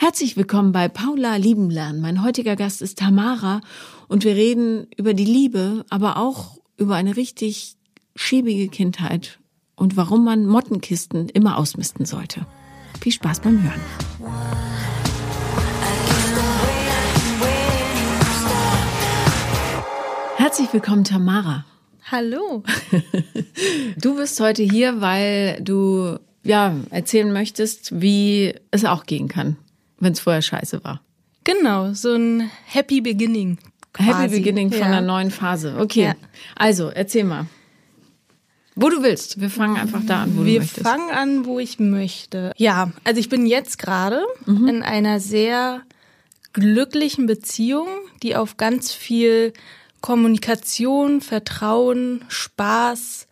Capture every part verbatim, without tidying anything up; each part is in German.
Herzlich willkommen bei Paula lieben lernen. Mein heutiger Gast ist Tamara und wir reden über die Liebe, aber auch über eine richtig schäbige Kindheit und warum man Mottenkisten immer ausmisten sollte. Viel Spaß beim Hören. Herzlich willkommen, Tamara. Hallo. Du bist heute hier, weil du ja erzählen möchtest, wie es auch gehen kann, wenn es vorher scheiße war. Genau, so ein Happy Beginning quasi. Happy Beginning von ja. einer neuen Phase. Okay, ja. Also erzähl mal. Wo du willst. Wir fangen einfach da an, wo Wir du möchtest. Wir fangen an, wo ich möchte. Ja, also ich bin jetzt gerade mhm. in einer sehr glücklichen Beziehung, die auf ganz viel Kommunikation, Vertrauen, Spaß,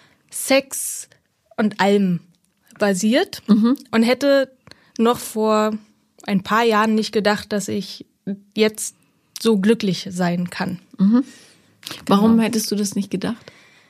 Sex und allem basiert mhm. und hätte noch vor ein paar Jahren nicht gedacht, dass ich jetzt so glücklich sein kann. Mhm. Warum genau. hättest du das nicht gedacht?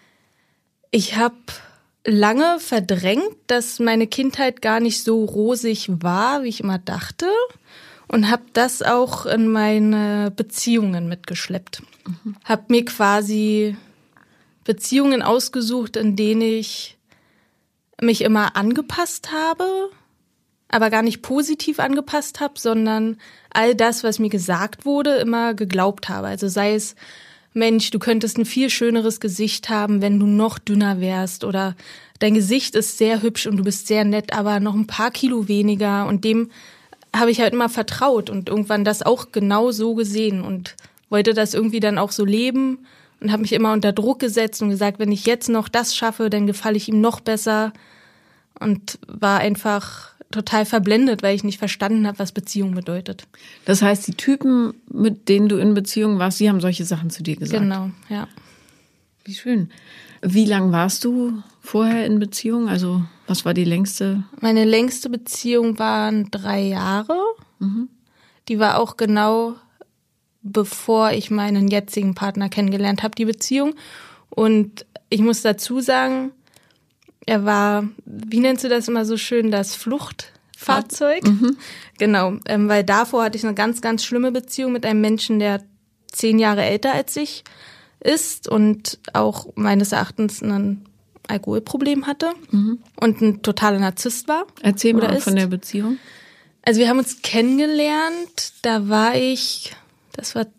Ich habe lange verdrängt, dass meine Kindheit gar nicht so rosig war, wie ich immer dachte, und habe das auch in meine Beziehungen mitgeschleppt. Mhm. Habe mir quasi Beziehungen ausgesucht, in denen ich mich immer angepasst habe, aber gar nicht positiv angepasst habe, sondern all das, was mir gesagt wurde, immer geglaubt habe. Also sei es, Mensch, du könntest ein viel schöneres Gesicht haben, wenn du noch dünner wärst, oder dein Gesicht ist sehr hübsch und du bist sehr nett, aber noch ein paar Kilo weniger, und dem habe ich halt immer vertraut und irgendwann das auch genau so gesehen und wollte das irgendwie dann auch so leben und habe mich immer unter Druck gesetzt und gesagt, wenn ich jetzt noch das schaffe, dann gefalle ich ihm noch besser, und war einfach total verblendet, weil ich nicht verstanden habe, was Beziehung bedeutet. Das heißt, die Typen, mit denen du in Beziehung warst, die haben solche Sachen zu dir gesagt? Genau, ja. Wie schön. Wie lang warst du vorher in Beziehung? Also was war die längste? Meine längste Beziehung waren drei Jahre. Mhm. Die war auch genau bevor ich meinen jetzigen Partner kennengelernt habe, die Beziehung. Und ich muss dazu sagen, er war, wie nennst du das immer so schön, das Fluchtfahrzeug? Mhm. Genau, ähm, weil davor hatte ich eine ganz, ganz schlimme Beziehung mit einem Menschen, der zehn Jahre älter als ich ist und auch meines Erachtens ein Alkoholproblem hatte mhm. und ein totaler Narzisst war. Erzähl mal ist. von der Beziehung. Also wir haben uns kennengelernt, da war ich, das war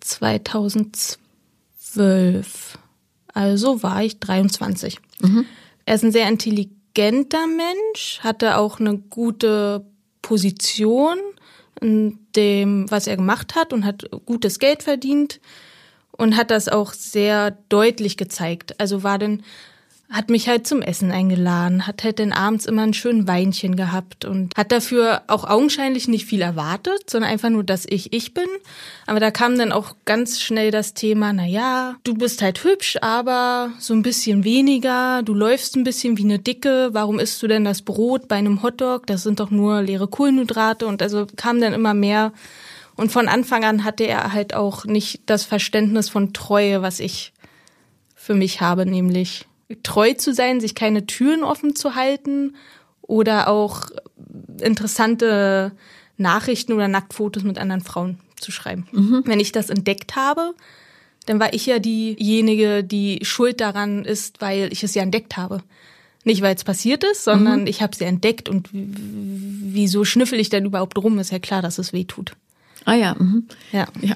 zweitausendzwölf, also war ich dreiundzwanzig. Mhm. Er ist ein sehr intelligenter Mensch, hatte auch eine gute Position in dem, was er gemacht hat, und hat gutes Geld verdient und hat das auch sehr deutlich gezeigt. Also war dann, hat mich halt zum Essen eingeladen, hat halt dann abends immer ein schönes Weinchen gehabt und hat dafür auch augenscheinlich nicht viel erwartet, sondern einfach nur, dass ich ich bin. Aber da kam dann auch ganz schnell das Thema, na ja, du bist halt hübsch, aber so ein bisschen weniger, du läufst ein bisschen wie eine Dicke, warum isst du denn das Brot bei einem Hotdog? Das sind doch nur leere Kohlenhydrate, und also kam dann immer mehr. Und von Anfang an hatte er halt auch nicht das Verständnis von Treue, was ich für mich habe, nämlich treu zu sein, sich keine Türen offen zu halten oder auch interessante Nachrichten oder Nacktfotos mit anderen Frauen zu schreiben. Mhm. Wenn ich das entdeckt habe, dann war ich ja diejenige, die schuld daran ist, weil ich es ja entdeckt habe. Nicht, weil es passiert ist, sondern mhm. ich habe es ja entdeckt, und w- wieso schnüffel ich denn überhaupt rum? Ist ja klar, dass es weh tut. Ah ja. Mhm. Ja. Ja.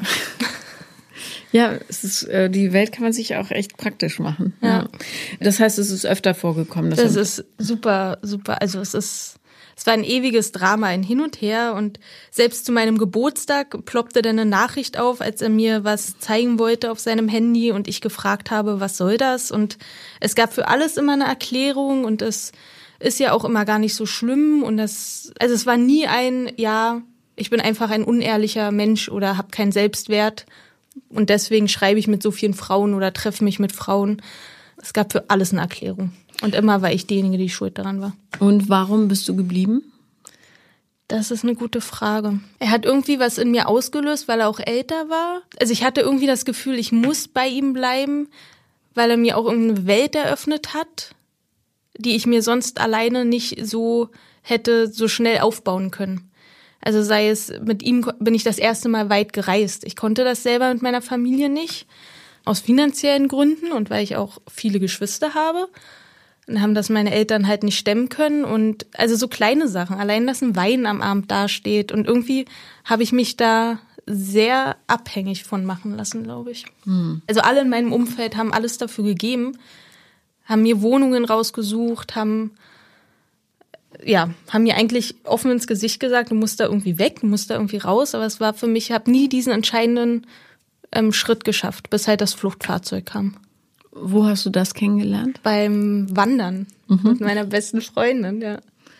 Ja, es ist, äh, die Welt kann man sich auch echt praktisch machen. Ja. Ja. Das heißt, es ist öfter vorgekommen. Dass das ist super, super. Also es ist, es war ein ewiges Drama, ein Hin und Her, und selbst zu meinem Geburtstag ploppte dann eine Nachricht auf, als er mir was zeigen wollte auf seinem Handy und ich gefragt habe, was soll das? Und es gab für alles immer eine Erklärung, und es ist ja auch immer gar nicht so schlimm, und das, also es war nie ein, ja, ich bin einfach ein unehrlicher Mensch oder habe keinen Selbstwert. Und deswegen schreibe ich mit so vielen Frauen oder treffe mich mit Frauen. Es gab für alles eine Erklärung. Und immer war ich diejenige, die schuld daran war. Und warum bist du geblieben? Das ist eine gute Frage. Er hat irgendwie was in mir ausgelöst, weil er auch älter war. Also ich hatte irgendwie das Gefühl, ich muss bei ihm bleiben, weil er mir auch irgendeine Welt eröffnet hat, die ich mir sonst alleine nicht so hätte so schnell aufbauen können. Also sei es, mit ihm bin ich das erste Mal weit gereist. Ich konnte das selber mit meiner Familie nicht, aus finanziellen Gründen und weil ich auch viele Geschwister habe. Dann haben das meine Eltern halt nicht stemmen können und also so kleine Sachen, allein dass ein Wein am Abend dasteht und irgendwie habe ich mich da sehr abhängig von machen lassen, glaube ich. Hm. Also alle in meinem Umfeld haben alles dafür gegeben, haben mir Wohnungen rausgesucht, haben ja, haben mir eigentlich offen ins Gesicht gesagt, du musst da irgendwie weg, du musst da irgendwie raus, aber es war für mich, ich habe nie diesen entscheidenden ähm, Schritt geschafft, bis halt das Fluchtfahrzeug kam. Wo hast du das kennengelernt? Beim Wandern mhm. mit meiner besten Freundin, ja.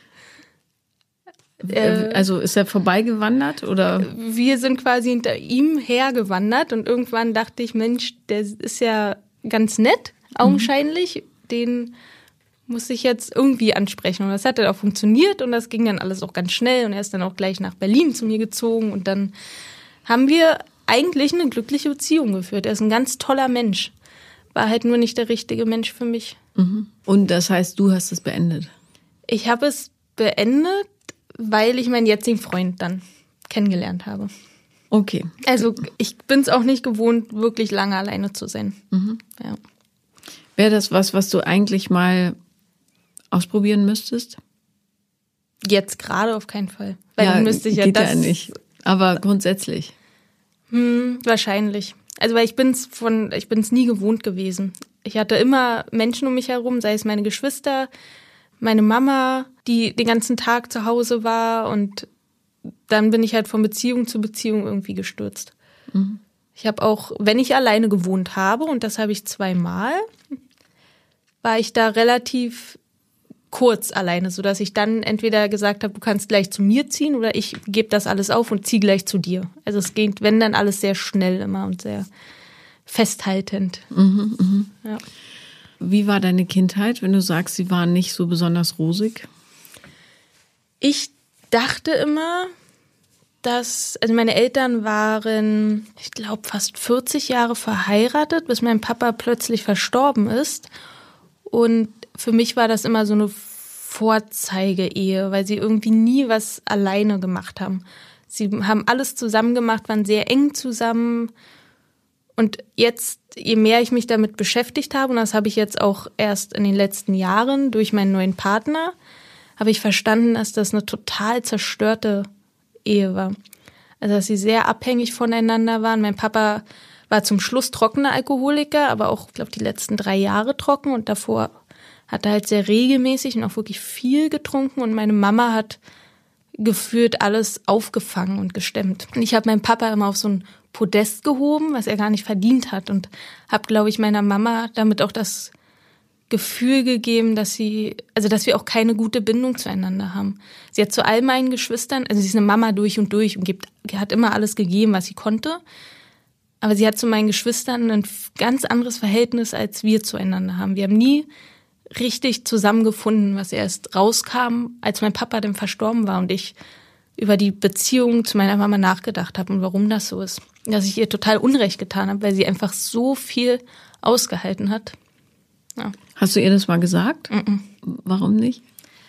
Äh, also ist er vorbeigewandert oder? Wir sind quasi hinter ihm hergewandert und irgendwann dachte ich, Mensch, der ist ja ganz nett, augenscheinlich, mhm. den muss ich jetzt irgendwie ansprechen. Und das hat dann auch funktioniert und das ging dann alles auch ganz schnell und er ist dann auch gleich nach Berlin zu mir gezogen und dann haben wir eigentlich eine glückliche Beziehung geführt. Er ist ein ganz toller Mensch, war halt nur nicht der richtige Mensch für mich. Mhm. Und das heißt, du hast es beendet? Ich habe es beendet, weil ich meinen jetzigen Freund dann kennengelernt habe. Okay. Also ich bin es auch nicht gewohnt, wirklich lange alleine zu sein. Mhm. Ja. Wäre das was, was du eigentlich mal ausprobieren müsstest? Jetzt gerade auf keinen Fall. Weil ja, dann müsste ich ja geht das ja nicht. Aber grundsätzlich. Hm, wahrscheinlich. Also weil ich bin's von, ich bin's nie gewohnt gewesen. Ich hatte immer Menschen um mich herum, sei es meine Geschwister, meine Mama, die den ganzen Tag zu Hause war und dann bin ich halt von Beziehung zu Beziehung irgendwie gestürzt. Mhm. Ich habe auch, wenn ich alleine gewohnt habe, und das habe ich zweimal, war ich da relativ kurz alleine, sodass ich dann entweder gesagt habe, du kannst gleich zu mir ziehen oder ich gebe das alles auf und ziehe gleich zu dir. Also es geht, wenn dann alles sehr schnell immer und sehr festhaltend. Mhm, mhm. Ja. Wie war deine Kindheit, wenn du sagst, sie war nicht so besonders rosig? Ich dachte immer, dass, also meine Eltern waren, ich glaube, fast vierzig Jahre verheiratet, bis mein Papa plötzlich verstorben ist. Und für mich war das immer so eine Vorzeigeehe, weil sie irgendwie nie was alleine gemacht haben. Sie haben alles zusammen gemacht, waren sehr eng zusammen. Und jetzt, je mehr ich mich damit beschäftigt habe, und das habe ich jetzt auch erst in den letzten Jahren durch meinen neuen Partner, habe ich verstanden, dass das eine total zerstörte Ehe war. Also dass sie sehr abhängig voneinander waren. Mein Papa war zum Schluss trockener Alkoholiker, aber auch, ich glaube, die letzten drei Jahre trocken und davor hat er halt sehr regelmäßig und auch wirklich viel getrunken und meine Mama hat gefühlt alles aufgefangen und gestemmt. Und ich habe meinen Papa immer auf so ein Podest gehoben, was er gar nicht verdient hat und habe, glaube ich, meiner Mama damit auch das Gefühl gegeben, dass sie, also dass wir auch keine gute Bindung zueinander haben. Sie hat zu all meinen Geschwistern, also sie ist eine Mama durch und durch und gibt, hat immer alles gegeben, was sie konnte. Aber sie hat zu meinen Geschwistern ein ganz anderes Verhältnis, als wir zueinander haben. Wir haben nie richtig zusammengefunden, was erst rauskam, als mein Papa dann verstorben war und ich über die Beziehung zu meiner Mama nachgedacht habe und warum das so ist. Dass ich ihr total Unrecht getan habe, weil sie einfach so viel ausgehalten hat. Ja. Hast du ihr das mal gesagt? Mm-mm. Warum nicht?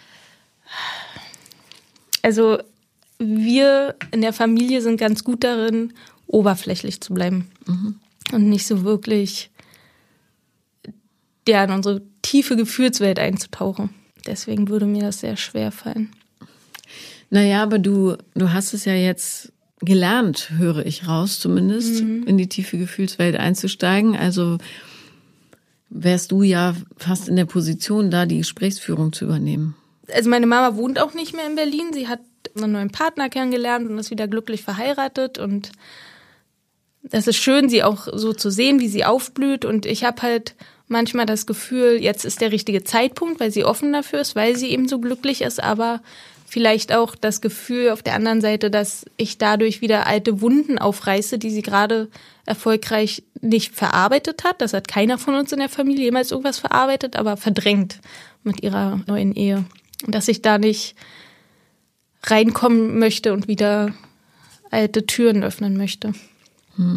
Also wir in der Familie sind ganz gut darin, oberflächlich zu bleiben. Mhm. Und nicht so wirklich ja, in unsere tiefe Gefühlswelt einzutauchen. Deswegen würde mir das sehr schwer fallen. Naja, aber du, du hast es ja jetzt gelernt, höre ich raus zumindest, mhm. in die tiefe Gefühlswelt einzusteigen. Also wärst du ja fast in der Position, da die Gesprächsführung zu übernehmen. Also meine Mama wohnt auch nicht mehr in Berlin. Sie hat einen neuen Partner kennengelernt und ist wieder glücklich verheiratet. Und das ist schön, sie auch so zu sehen, wie sie aufblüht. Und ich habe halt manchmal das Gefühl, jetzt ist der richtige Zeitpunkt, weil sie offen dafür ist, weil sie eben so glücklich ist. Aber vielleicht auch das Gefühl auf der anderen Seite, dass ich dadurch wieder alte Wunden aufreiße, die sie gerade erfolgreich nicht verarbeitet hat. Das hat keiner von uns in der Familie jemals irgendwas verarbeitet, aber verdrängt mit ihrer neuen Ehe. Und dass ich da nicht reinkommen möchte und wieder alte Türen öffnen möchte. Hm.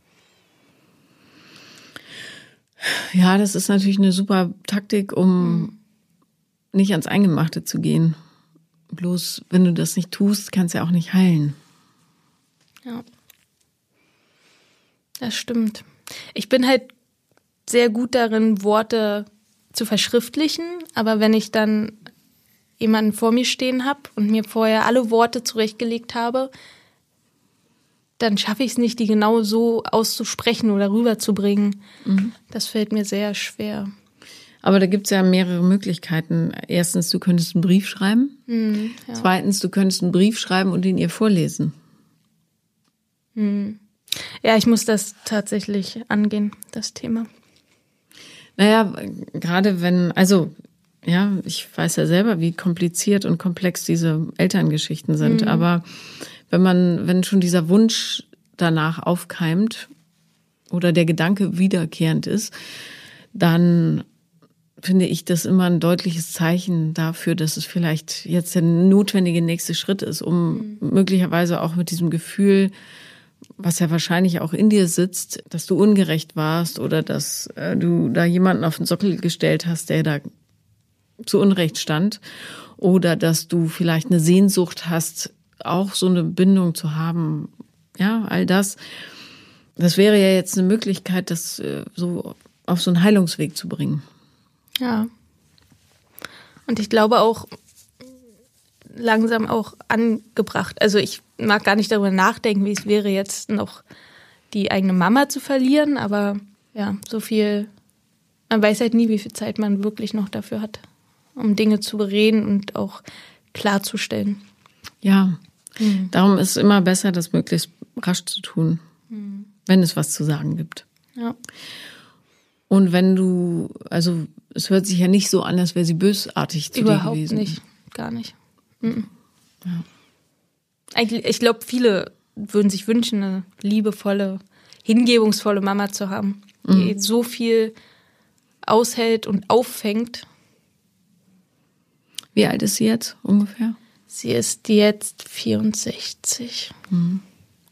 Ja, das ist natürlich eine super Taktik, um hm. nicht ans Eingemachte zu gehen. Bloß, wenn du das nicht tust, kannst du ja auch nicht heilen. Ja. Das stimmt. Ich bin halt sehr gut darin, Worte zu verschriftlichen, aber wenn ich dann jemanden vor mir stehen habe und mir vorher alle Worte zurechtgelegt habe, dann schaffe ich es nicht, die genau so auszusprechen oder rüberzubringen. Mhm. Das fällt mir sehr schwer. Aber da gibt es ja mehrere Möglichkeiten. Erstens, du könntest einen Brief schreiben. Mhm, ja. Zweitens, du könntest einen Brief schreiben und ihn ihr vorlesen. Mhm. Ja, ich muss das tatsächlich angehen, das Thema. Naja, gerade wenn, also ja, ich weiß ja selber, wie kompliziert und komplex diese Elterngeschichten sind. Mhm. Aber wenn man, wenn schon dieser Wunsch danach aufkeimt oder der Gedanke wiederkehrend ist, dann finde ich das immer ein deutliches Zeichen dafür, dass es vielleicht jetzt der notwendige nächste Schritt ist, um mhm. möglicherweise auch mit diesem Gefühl, was ja wahrscheinlich auch in dir sitzt, dass du ungerecht warst oder dass äh, du da jemanden auf den Sockel gestellt hast, der da zu Unrecht stand, oder dass du vielleicht eine Sehnsucht hast, auch so eine Bindung zu haben. Ja, all das. Das wäre ja jetzt eine Möglichkeit, das äh, so auf so einen Heilungsweg zu bringen. Ja. Und ich glaube auch langsam auch angebracht. Also ich mag gar nicht darüber nachdenken, wie es wäre, jetzt noch die eigene Mama zu verlieren, aber ja, so viel, man weiß halt nie, wie viel Zeit man wirklich noch dafür hat, um Dinge zu bereden und auch klarzustellen. Ja, mhm. Darum ist es immer besser, das möglichst rasch zu tun, mhm. wenn es was zu sagen gibt. Ja. Und wenn du, also es hört sich ja nicht so an, als wäre sie bösartig zu Überhaupt dir gewesen. Überhaupt nicht, gar nicht. Mhm. Ja. Eigentlich, ich glaube, viele würden sich wünschen, eine liebevolle, hingebungsvolle Mama zu haben, die mhm. so viel aushält und auffängt. Wie alt ist sie jetzt ungefähr? Sie ist jetzt vierundsechzig. Mhm.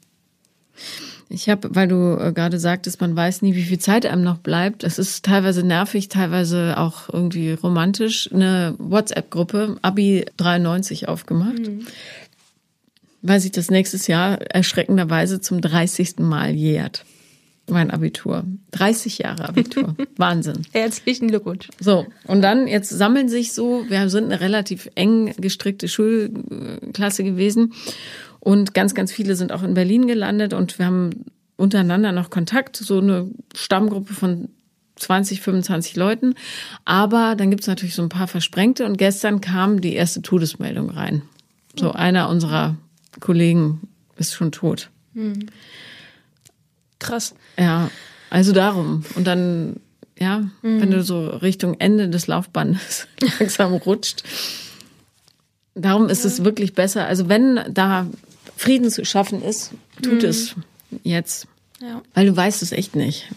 Ich habe, weil du äh, gerade sagtest, man weiß nie, wie viel Zeit einem noch bleibt. Es ist teilweise nervig, teilweise auch irgendwie romantisch. Eine WhatsApp-Gruppe, Abi dreiundneunzig, aufgemacht, mhm. weil sich das nächstes Jahr erschreckenderweise zum dreißigsten Mal jährt. Mein Abitur. dreißig Jahre Abitur. Wahnsinn. Herzlichen Glückwunsch. So, und dann, jetzt sammeln sich so, wir sind eine relativ eng gestrickte Schulklasse gewesen. Und ganz, ganz viele sind auch in Berlin gelandet und wir haben untereinander noch Kontakt, so eine Stammgruppe von zwanzig, fünfundzwanzig Leuten. Aber dann gibt es natürlich so ein paar Versprengte und gestern kam die erste Todesmeldung rein. So, einer unserer Kollegen ist schon tot. Hm. Krass. Ja, also darum. Und dann, ja, hm. wenn du so Richtung Ende des Laufbandes langsam rutscht. Darum ist ja. es wirklich besser. Also wenn da Frieden zu schaffen ist, tut mhm. es jetzt. Ja. Weil du weißt es echt nicht.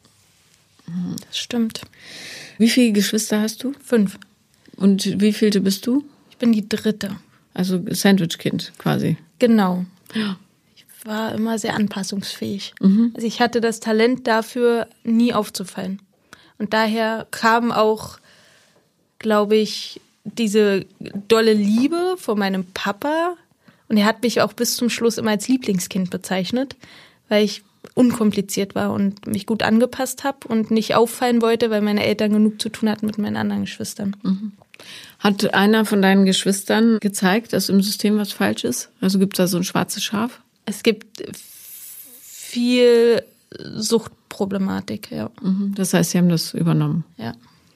Das stimmt. Wie viele Geschwister hast du? Fünf. Und wie vielte bist du? Ich bin die dritte. Also Sandwich-Kind quasi. Genau. Ja. Ich war immer sehr anpassungsfähig. Mhm. Also ich hatte das Talent dafür, nie aufzufallen. Und daher kam auch, glaube ich, diese dolle Liebe von meinem Papa. Und er hat mich auch bis zum Schluss immer als Lieblingskind bezeichnet, weil ich unkompliziert war und mich gut angepasst habe und nicht auffallen wollte, weil meine Eltern genug zu tun hatten mit meinen anderen Geschwistern. Mhm. Hat einer von deinen Geschwistern gezeigt, dass im System was falsch ist? Also gibt es da so ein schwarzes Schaf? Es gibt viel Suchtproblematik, ja. Mhm. Das heißt, sie haben das übernommen? Ja.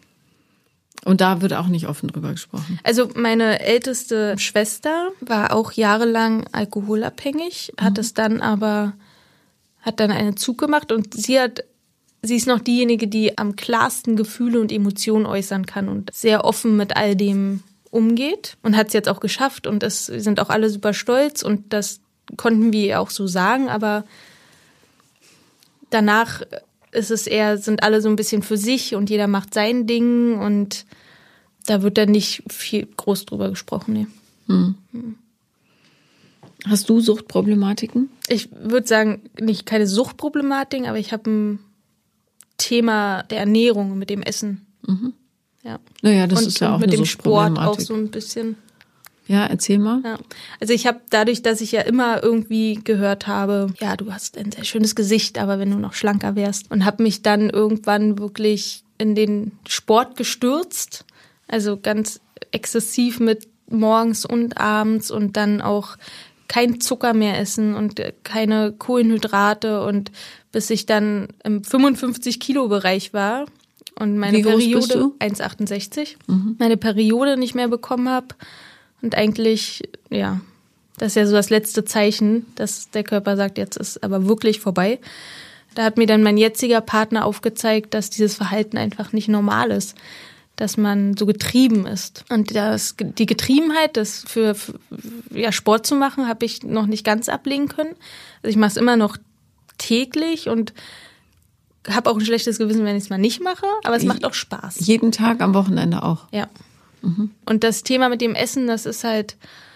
Und da wird auch nicht offen drüber gesprochen? Also meine älteste Schwester war auch jahrelang alkoholabhängig, mhm. hat es dann aber, hat dann einen Zug gemacht und sie hat, sie ist noch diejenige, die am klarsten Gefühle und Emotionen äußern kann und sehr offen mit all dem umgeht und hat es jetzt auch geschafft und es sind auch alle super stolz und das konnten wir ihr auch so sagen, aber danach ist es eher, sind alle so ein bisschen für sich und jeder macht sein Ding und da wird dann nicht viel groß drüber gesprochen. Nee. Hm. Hm. Hast du Suchtproblematiken? Ich würde sagen, nicht keine Suchtproblematiken, aber ich habe ein Thema der Ernährung mit dem Essen. Mhm. Ja. Naja, das und, ist ja auch und mit eine dem Sport auch Suchtproblematik. so ein bisschen. Ja, erzähl mal. Ja. Also ich habe dadurch, dass ich ja immer irgendwie gehört habe, ja, du hast ein sehr schönes Gesicht, aber wenn du noch schlanker wärst. Und habe mich dann irgendwann wirklich in den Sport gestürzt. Also ganz exzessiv mit morgens und abends und dann auch kein Zucker mehr essen und keine Kohlenhydrate. Und bis ich dann im fünfundfünfzig Kilo Bereich war und meine Wie groß Periode bist du? eins Komma achtundsechzig, Mhm. meine Periode nicht mehr bekommen habe. Und eigentlich, ja, das ist ja so das letzte Zeichen, dass der Körper sagt, jetzt ist aber wirklich vorbei. Da hat mir dann mein jetziger Partner aufgezeigt, dass dieses Verhalten einfach nicht normal ist, dass man so getrieben ist. Und das, die Getriebenheit, das für, für ja, Sport zu machen, habe ich noch nicht ganz ablegen können. Also ich mache es immer noch täglich und habe auch ein schlechtes Gewissen, wenn ich es mal nicht mache, aber es macht auch Spaß. Jeden Tag am Wochenende auch. Ja. Mhm. Und das Thema mit dem Essen, das ist halt,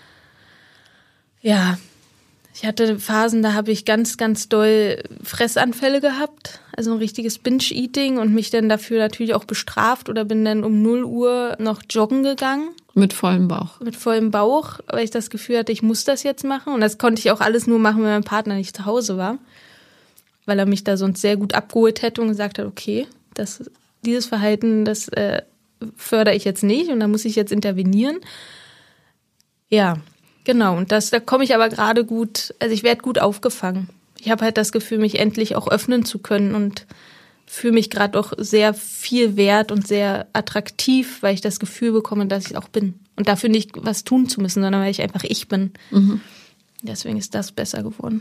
ja, ich hatte Phasen, da habe ich ganz, ganz doll Fressanfälle gehabt, also ein richtiges Binge-Eating und mich dann dafür natürlich auch bestraft oder bin dann um null Uhr noch joggen gegangen. Mit vollem Bauch. Mit vollem Bauch, weil ich das Gefühl hatte, ich muss das jetzt machen. Und das konnte ich auch alles nur machen, wenn mein Partner nicht zu Hause war, weil er mich da sonst sehr gut abgeholt hätte und gesagt hat, okay, das, dieses Verhalten, das äh, fördere ich jetzt nicht und da muss ich jetzt intervenieren. Ja, genau. Und das, da komme ich aber gerade gut, also ich werde gut aufgefangen. Ich habe halt das Gefühl, mich endlich auch öffnen zu können und fühle mich gerade auch sehr viel wert und sehr attraktiv, weil ich das Gefühl bekomme, dass ich auch bin. Und dafür nicht was tun zu müssen, sondern weil ich einfach ich bin. Mhm. Deswegen ist das besser geworden.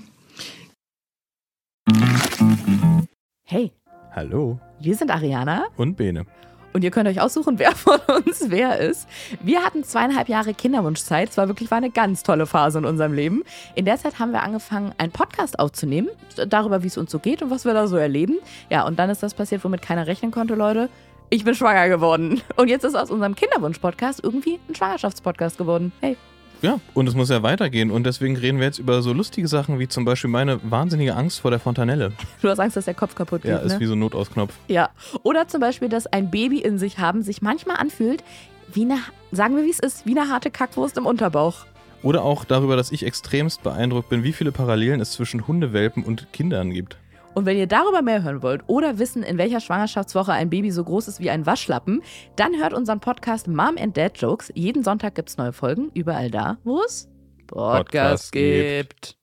Hey, Hallo wir sind Ariana und Bene. und ihr könnt euch aussuchen, wer von uns wer ist. Wir hatten zweieinhalb Jahre Kinderwunschzeit. Es war wirklich war eine ganz tolle Phase in unserem Leben. In der Zeit haben wir angefangen, einen Podcast aufzunehmen, darüber, wie es uns so geht und was wir da so erleben. Ja, und dann ist das passiert, womit keiner rechnen konnte, Leute. Ich bin schwanger geworden. Und jetzt ist aus unserem Kinderwunsch-Podcast irgendwie ein Schwangerschaftspodcast geworden. Hey. Ja, und es muss ja weitergehen und deswegen reden wir jetzt über so lustige Sachen wie zum Beispiel meine wahnsinnige Angst vor der Fontanelle. Du hast Angst, dass der Kopf kaputt geht, Ja, ist ne? wie so ein Notausknopf. Ja. Oder zum Beispiel, dass ein Baby in sich haben sich manchmal anfühlt wie eine, sagen wir wie es ist, wie eine harte Kackwurst im Unterbauch. Oder auch darüber, dass ich extremst beeindruckt bin, wie viele Parallelen es zwischen Hundewelpen und Kindern gibt. Und wenn ihr darüber mehr hören wollt oder wissen, in welcher Schwangerschaftswoche ein Baby so groß ist wie ein Waschlappen, dann hört unseren Podcast Mom and Dad Jokes. Jeden Sonntag gibt's neue Folgen, überall da, wo es Podcasts Podcast gibt.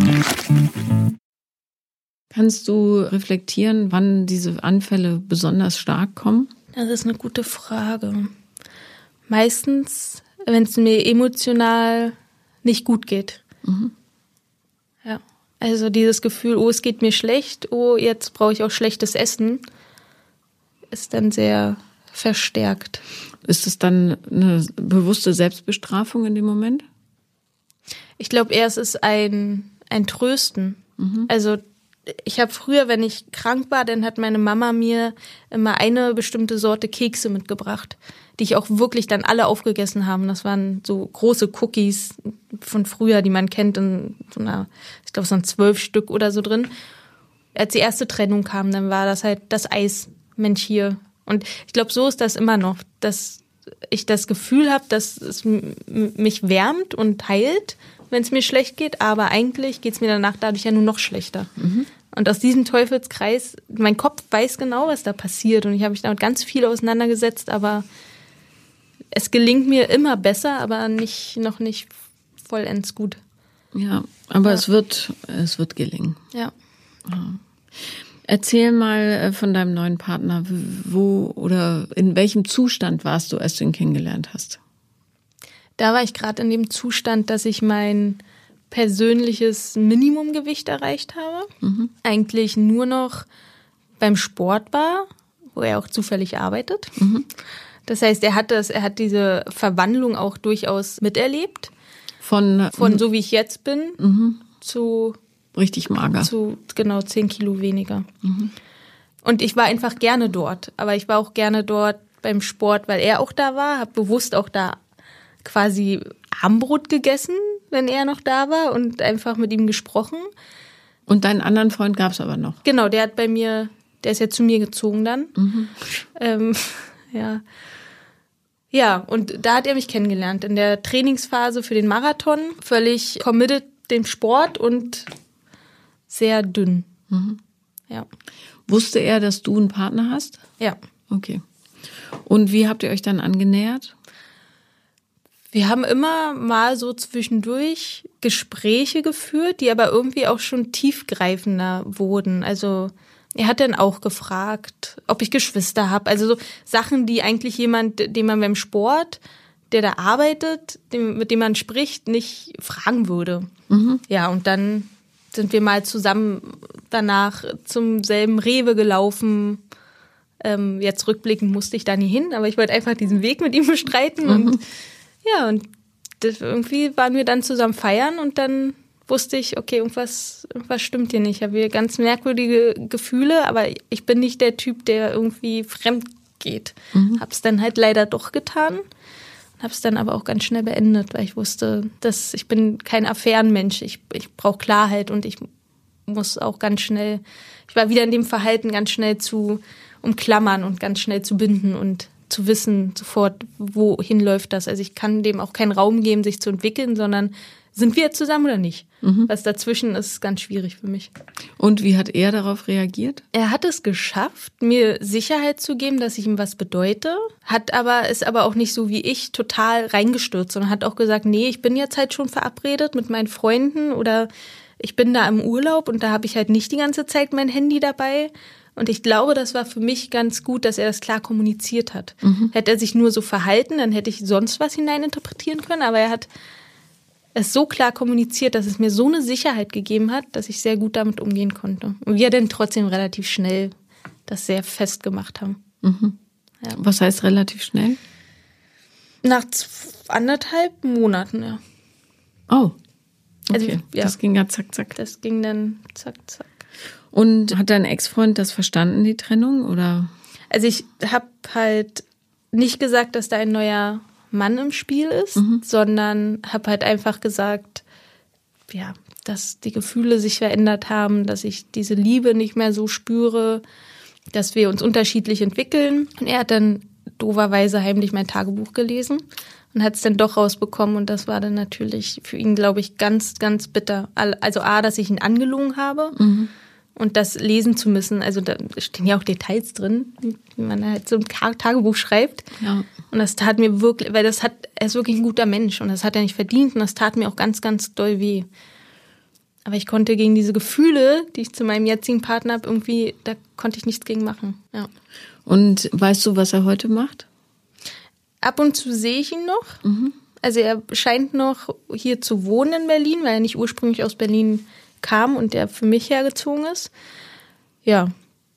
Kannst du reflektieren, wann diese Anfälle besonders stark kommen? Das ist eine gute Frage. Meistens, wenn es mir emotional nicht gut geht. Mhm. Ja. Also dieses Gefühl, oh, es geht mir schlecht, oh, jetzt brauche ich auch schlechtes Essen, ist dann sehr verstärkt. Ist es dann eine bewusste Selbstbestrafung in dem Moment? Ich glaube eher, es ist ein, ein Trösten. Mhm. Also ich habe früher, wenn ich krank war, dann hat meine Mama mir immer eine bestimmte Sorte Kekse mitgebracht, die ich auch wirklich dann alle aufgegessen habe. Das waren so große Cookies von früher, die man kennt, in so einer, ich glaube, es waren zwölf Stück oder so drin. Als die erste Trennung kam, dann war das halt das Eis, Mensch hier. Und ich glaube, so ist das immer noch, dass ich das Gefühl habe, dass es m- mich wärmt und heilt, wenn es mir schlecht geht, aber eigentlich geht es mir danach dadurch ja nur noch schlechter. Mhm. Und aus diesem Teufelskreis, mein Kopf weiß genau, was da passiert und ich habe mich damit ganz viel auseinandergesetzt, aber es gelingt mir immer besser, aber nicht, noch nicht vollends gut. Ja, aber Ja. es wird, es wird gelingen. Ja. Erzähl mal äh, von deinem neuen Partner. Wo oder in welchem Zustand warst du, als du ihn kennengelernt hast? Da war ich gerade in dem Zustand, dass ich mein persönliches Minimumgewicht erreicht habe. Mhm. Eigentlich nur noch beim Sport war, wo er auch zufällig arbeitet. Mhm. Das heißt, er hat das, er hat diese Verwandlung auch durchaus miterlebt. Von, Von so wie ich jetzt bin mhm. zu, richtig mager. zu genau zehn Kilo weniger. Mhm. Und ich war einfach gerne dort. Aber ich war auch gerne dort beim Sport, weil er auch da war. Habe bewusst auch da quasi Armbrot gegessen, wenn er noch da war und einfach mit ihm gesprochen. Und deinen anderen Freund gab es aber noch? Genau, der hat bei mir, der ist ja zu mir gezogen dann. Mhm. Ähm, ja. Ja, und da hat er mich kennengelernt. In der Trainingsphase für den Marathon. Völlig committed dem Sport und sehr dünn. Mhm. Ja. Wusste er, dass du einen Partner hast? Ja. Okay. Und wie habt ihr euch dann angenähert? Wir haben immer mal so zwischendurch Gespräche geführt, die aber irgendwie auch schon tiefgreifender wurden. Also er hat dann auch gefragt, ob ich Geschwister habe. Also so Sachen, die eigentlich jemand, den man beim Sport, der da arbeitet, dem, mit dem man spricht, nicht fragen würde. Mhm. Ja, und dann sind wir mal zusammen danach zum selben Rewe gelaufen. Ähm, jetzt rückblickend musste ich da nie hin, aber ich wollte einfach diesen Weg mit ihm bestreiten. Mhm. Und ja, und das, irgendwie waren wir dann zusammen feiern und dann wusste ich, okay, irgendwas, irgendwas stimmt hier nicht. Ich habe hier ganz merkwürdige Gefühle, aber ich bin nicht der Typ, der irgendwie fremd geht. Mhm. Hab's dann halt leider doch getan. Hab's dann aber auch ganz schnell beendet, weil ich wusste, dass ich bin kein Affärenmensch. Ich, ich brauche Klarheit und ich muss auch ganz schnell, ich war wieder in dem Verhalten ganz schnell zu umklammern und ganz schnell zu binden und zu wissen sofort, wohin läuft das. Also ich kann dem auch keinen Raum geben, sich zu entwickeln, sondern sind wir jetzt zusammen oder nicht? Mhm. Was dazwischen ist, ist ganz schwierig für mich. Und wie hat er darauf reagiert? Er hat es geschafft, mir Sicherheit zu geben, dass ich ihm was bedeute, hat aber ist aber auch nicht so wie ich total reingestürzt, sondern hat auch gesagt, nee, ich bin jetzt halt schon verabredet mit meinen Freunden oder ich bin da im Urlaub und da habe ich halt nicht die ganze Zeit mein Handy dabei. Und ich glaube, das war für mich ganz gut, dass er das klar kommuniziert hat. Mhm. Hätte er sich nur so verhalten, dann hätte ich sonst was hineininterpretieren können, aber er hat es so klar kommuniziert, dass es mir so eine Sicherheit gegeben hat, dass ich sehr gut damit umgehen konnte. Und wir dann trotzdem relativ schnell das sehr fest gemacht haben. Mhm. Ja. Was heißt relativ schnell? Nach anderthalb Monaten, ja. Oh, okay. Also, ja. Das ging ja zack, zack. Das ging dann zack, zack. Und hat dein Ex-Freund das verstanden, die Trennung, oder? Also ich habe halt nicht gesagt, dass da ein neuer Mann im Spiel ist, mhm. sondern habe halt einfach gesagt, ja, dass die Gefühle sich verändert haben, dass ich diese Liebe nicht mehr so spüre, dass wir uns unterschiedlich entwickeln. Und er hat dann dooferweise heimlich mein Tagebuch gelesen und hat es dann doch rausbekommen. Und das war dann natürlich für ihn, glaube ich, ganz, ganz bitter. Also A, dass ich ihn angelogen habe. Mhm. Und das lesen zu müssen, also da stehen ja auch Details drin, wie man halt so ein Tagebuch schreibt. Ja. Und das tat mir wirklich, weil das hat, er ist wirklich ein guter Mensch und das hat er nicht verdient und das tat mir auch ganz, ganz doll weh. Aber ich konnte gegen diese Gefühle, die ich zu meinem jetzigen Partner habe, irgendwie, da konnte ich nichts gegen machen. Ja. Und weißt du, was er heute macht? Ab und zu sehe ich ihn noch. Mhm. Also er scheint noch hier zu wohnen in Berlin, weil er nicht ursprünglich aus Berlin kam und der für mich hergezogen ist. Ja,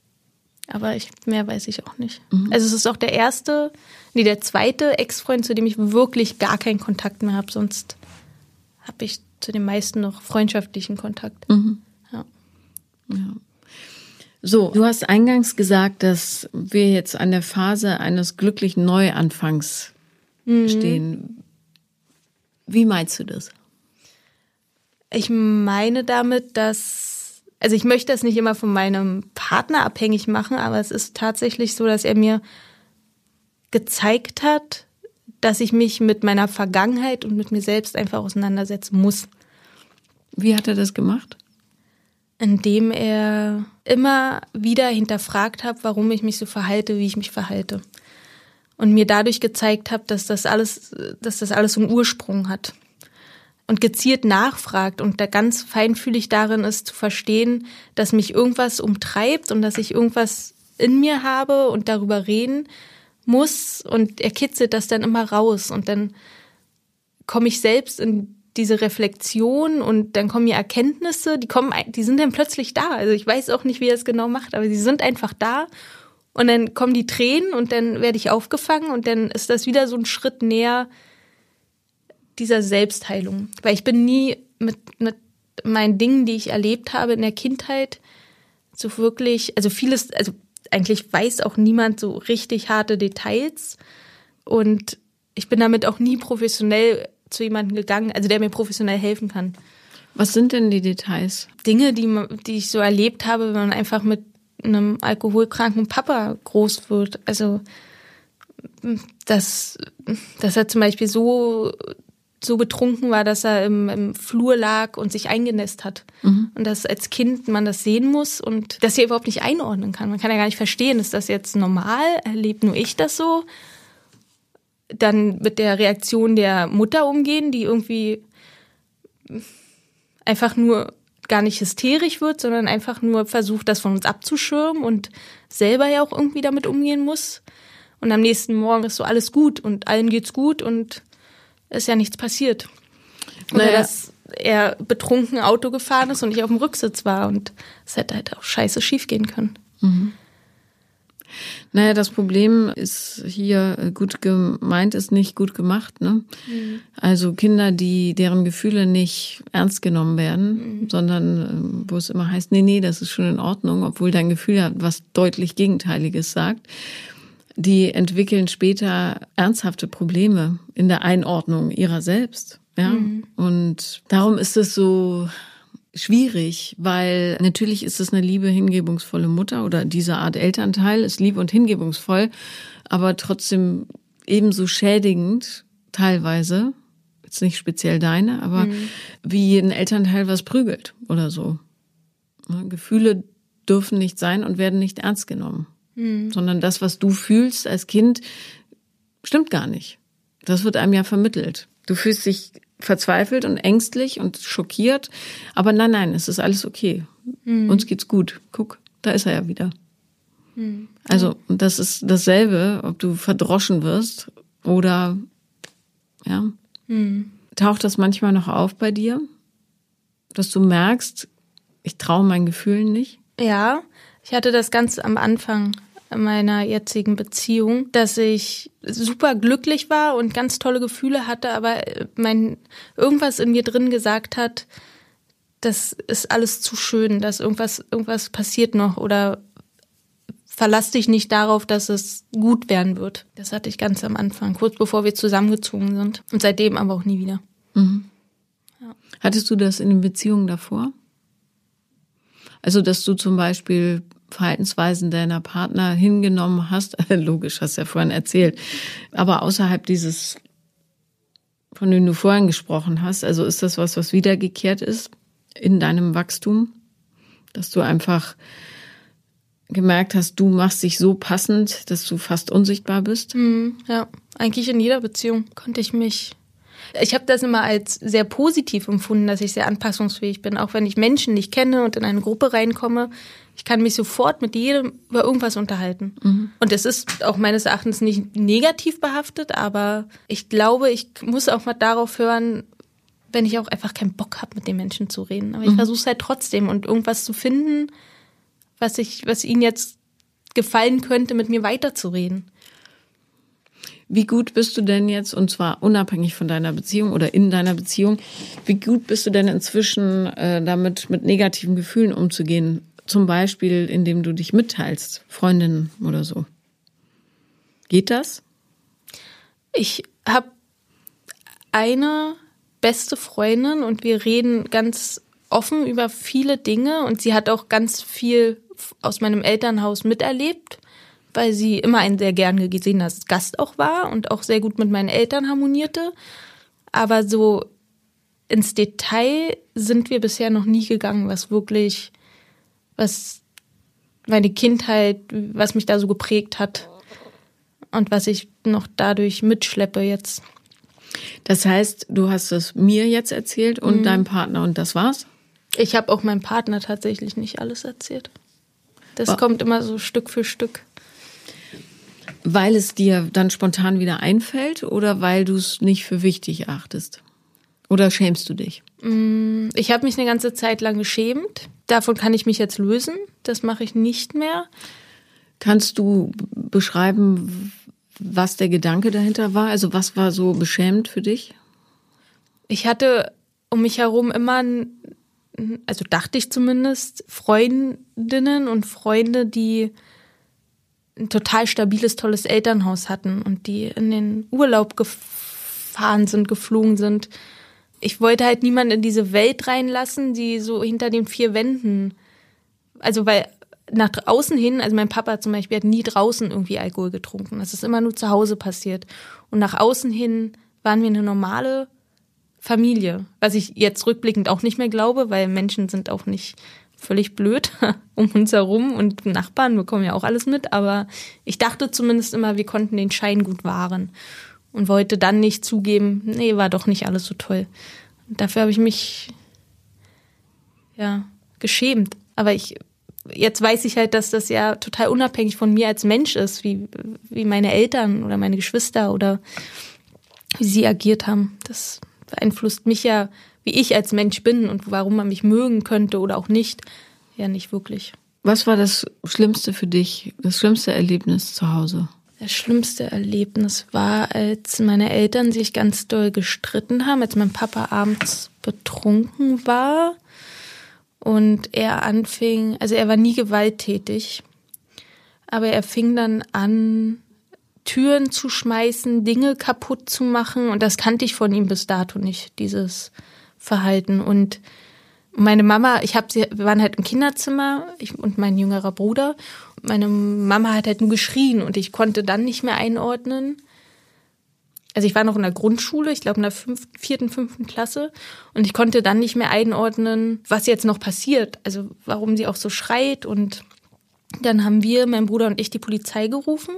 aber ich, mehr weiß ich auch nicht. Mhm. Also es ist auch der erste, nee, der zweite Ex-Freund, zu dem ich wirklich gar keinen Kontakt mehr habe. Sonst habe ich zu den meisten noch freundschaftlichen Kontakt. Mhm. Ja. Ja. So, du hast eingangs gesagt, dass wir jetzt an der Phase eines glücklichen Neuanfangs mhm. stehen. Wie meinst du das? Ich meine damit, dass, also ich möchte das nicht immer von meinem Partner abhängig machen, aber es ist tatsächlich so, dass er mir gezeigt hat, dass ich mich mit meiner Vergangenheit und mit mir selbst einfach auseinandersetzen muss. Wie hat er das gemacht? Indem er immer wieder hinterfragt hat, warum ich mich so verhalte, wie ich mich verhalte. Und mir dadurch gezeigt hat, dass das alles, dass das alles einen Ursprung hat. Und gezielt nachfragt und da ganz feinfühlig darin ist, zu verstehen, dass mich irgendwas umtreibt und dass ich irgendwas in mir habe und darüber reden muss. Und er kitzelt das dann immer raus. Und dann komme ich selbst in diese Reflexion und dann kommen mir Erkenntnisse, die kommen, die sind dann plötzlich da. Also ich weiß auch nicht, wie er es genau macht, aber sie sind einfach da. Und dann kommen die Tränen und dann werde ich aufgefangen und dann ist das wieder so ein Schritt näher dieser Selbstheilung. Weil ich bin nie mit, mit meinen Dingen, die ich erlebt habe in der Kindheit, so wirklich, also vieles, also eigentlich weiß auch niemand so richtig harte Details. Und ich bin damit auch nie professionell zu jemandem gegangen, also der mir professionell helfen kann. Was sind denn die Details? Dinge, die, die ich so erlebt habe, wenn man einfach mit einem alkoholkranken Papa groß wird. Also dass, dass er zum Beispiel so, so betrunken war, dass er im, im Flur lag und sich eingenässt hat. Mhm. Und dass als Kind man das sehen muss und das hier überhaupt nicht einordnen kann. Man kann ja gar nicht verstehen, ist das jetzt normal? Erlebt nur ich das so? Dann mit der Reaktion der Mutter umgehen, die irgendwie einfach nur gar nicht hysterisch wird, sondern einfach nur versucht, das von uns abzuschirmen und selber ja auch irgendwie damit umgehen muss. Und am nächsten Morgen ist so alles gut und allen geht's gut und ist ja nichts passiert. Oder naja. dass er betrunken Auto gefahren ist und ich auf dem Rücksitz war und es hätte halt auch scheiße schief gehen können. Mhm. Naja, das Problem ist hier, gut gemeint ist nicht gut gemacht, ne? Mhm. Also Kinder, die, deren Gefühle nicht ernst genommen werden, mhm. sondern wo es immer heißt, nee, nee, das ist schon in Ordnung, obwohl dein Gefühl ja was deutlich Gegenteiliges sagt, die entwickeln später ernsthafte Probleme in der Einordnung ihrer selbst. Ja? Mhm. Und darum ist es so schwierig, weil natürlich ist es eine liebe, hingebungsvolle Mutter oder diese Art Elternteil ist lieb und hingebungsvoll, aber trotzdem ebenso schädigend teilweise, jetzt nicht speziell deine, aber mhm. wie ein Elternteil was prügelt oder so. Gefühle dürfen nicht sein und werden nicht ernst genommen. Mhm. Sondern das, was du fühlst als Kind, stimmt gar nicht. Das wird einem ja vermittelt. Du fühlst dich verzweifelt und ängstlich und schockiert, aber nein, nein, es ist alles okay. Mhm. Uns geht's gut. Guck, da ist er ja wieder. Mhm. Also, und das ist dasselbe, ob du verdroschen wirst oder, ja. Mhm. Taucht das manchmal noch auf bei dir, dass du merkst, ich traue meinen Gefühlen nicht? Ja, ich hatte das ganz am Anfang meiner jetzigen Beziehung, dass ich super glücklich war und ganz tolle Gefühle hatte, aber mein irgendwas in mir drin gesagt hat, das ist alles zu schön, dass irgendwas irgendwas passiert noch oder verlass dich nicht darauf, dass es gut werden wird. Das hatte ich ganz am Anfang, kurz bevor wir zusammengezogen sind und seitdem aber auch nie wieder. Mhm. Ja. Hattest du das in den Beziehungen davor? Also, dass du zum Beispiel Verhaltensweisen deiner Partner hingenommen hast, logisch, hast du ja vorhin erzählt, aber außerhalb dieses, von dem du vorhin gesprochen hast, also ist das was, was wiedergekehrt ist in deinem Wachstum, dass du einfach gemerkt hast, du machst dich so passend, dass du fast unsichtbar bist? Mhm, ja, eigentlich in jeder Beziehung konnte ich mich. Ich habe das immer als sehr positiv empfunden, dass ich sehr anpassungsfähig bin, auch wenn ich Menschen nicht kenne und in eine Gruppe reinkomme. Ich kann mich sofort mit jedem über irgendwas unterhalten. Mhm. Und es ist auch meines Erachtens nicht negativ behaftet, aber ich glaube, ich muss auch mal darauf hören, wenn ich auch einfach keinen Bock habe, mit den Menschen zu reden. Aber ich mhm. versuche es halt trotzdem und irgendwas zu finden, was ich, was ihnen jetzt gefallen könnte, mit mir weiterzureden. Wie gut bist du denn jetzt, und zwar unabhängig von deiner Beziehung oder in deiner Beziehung, wie gut bist du denn inzwischen äh, damit, mit negativen Gefühlen umzugehen? Zum Beispiel, indem du dich mitteilst, Freundinnen oder so. Geht das? Ich habe eine beste Freundin und wir reden ganz offen über viele Dinge und sie hat auch ganz viel aus meinem Elternhaus miterlebt, weil sie immer ein sehr gern gesehener Gast auch war und auch sehr gut mit meinen Eltern harmonierte. Aber so ins Detail sind wir bisher noch nie gegangen, was wirklich, was meine Kindheit, was mich da so geprägt hat und was ich noch dadurch mitschleppe jetzt. Das heißt, du hast es mir jetzt erzählt und mhm. deinem Partner und das war's? Ich habe auch meinem Partner tatsächlich nicht alles erzählt. Das War- kommt immer so Stück für Stück. Weil es dir dann spontan wieder einfällt oder weil du es nicht für wichtig achtest? Oder schämst du dich? Ich habe mich eine ganze Zeit lang geschämt. Davon kann ich mich jetzt lösen. Das mache ich nicht mehr. Kannst du beschreiben, was der Gedanke dahinter war? Also was war so beschämend für dich? Ich hatte um mich herum immer, also dachte ich zumindest, Freundinnen und Freunde, die ein total stabiles, tolles Elternhaus hatten und die in den Urlaub gefahren sind, geflogen sind. Ich wollte halt niemanden in diese Welt reinlassen, die so hinter den vier Wänden, also weil nach außen hin, also mein Papa zum Beispiel hat nie draußen irgendwie Alkohol getrunken. Das ist immer nur zu Hause passiert. Und nach außen hin waren wir eine normale Familie. Was ich jetzt rückblickend auch nicht mehr glaube, weil Menschen sind auch nicht völlig blöd um uns herum und Nachbarn bekommen ja auch alles mit. Aber ich dachte zumindest immer, wir konnten den Schein gut wahren. Und wollte dann nicht zugeben, nee, war doch nicht alles so toll. Und dafür habe ich mich ja geschämt. Aber ich jetzt weiß ich halt, dass das ja total unabhängig von mir als Mensch ist, wie, wie meine Eltern oder meine Geschwister oder wie sie agiert haben. Das beeinflusst mich ja, wie ich als Mensch bin und warum man mich mögen könnte oder auch nicht. Ja, nicht wirklich. Was war das Schlimmste für dich, das schlimmste Erlebnis zu Hause? Das schlimmste Erlebnis war, als meine Eltern sich ganz doll gestritten haben, als mein Papa abends betrunken war. Und er anfing, also er war nie gewalttätig, aber er fing dann an, Türen zu schmeißen, Dinge kaputt zu machen. Und das kannte ich von ihm bis dato nicht, dieses Verhalten. Und meine Mama, ich habe sie, wir waren halt im Kinderzimmer, ich und mein jüngerer Bruder. Meine Mama hat halt nur geschrien und ich konnte dann nicht mehr einordnen. Also ich war noch in der Grundschule, ich glaube in der fünften, vierten, fünften Klasse. Und ich konnte dann nicht mehr einordnen, was jetzt noch passiert. Also warum sie auch so schreit. Und dann haben wir, mein Bruder und ich, die Polizei gerufen.